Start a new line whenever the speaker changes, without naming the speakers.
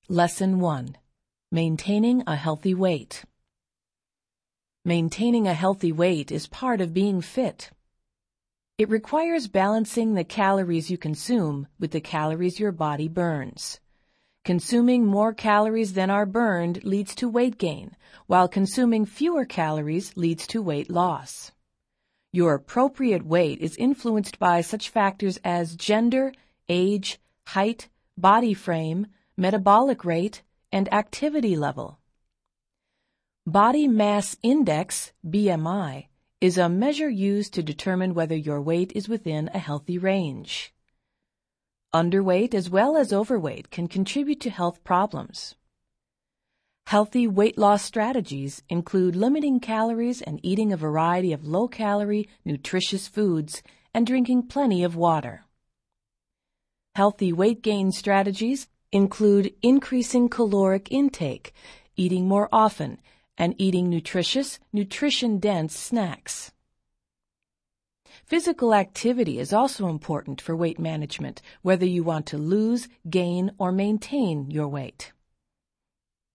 Lesson 1. Maintaining a healthy weight. Maintaining a healthy weight is part of being fit. It requires balancing the calories you consume with the calories your body burns. Consuming more calories than are burned leads to weight gain, while consuming fewer calories leads to weight loss. Your appropriate weight is influenced by such factors as gender, age, height, body frame, metabolic rate, and activity level. Body Mass Index, BMI, is a measure used to determine whether your weight is within a healthy range. Underweight as well as overweight can contribute to health problems. Healthy weight loss strategies include limiting calories and eating a variety of low-calorie, nutritious foods and drinking plenty of water. Healthy weight gain strategies include increasing caloric intake, eating more often, and eating nutritious, nutrition-dense snacks. Physical activity is also important for weight management, whether you want to lose, gain, or maintain your weight.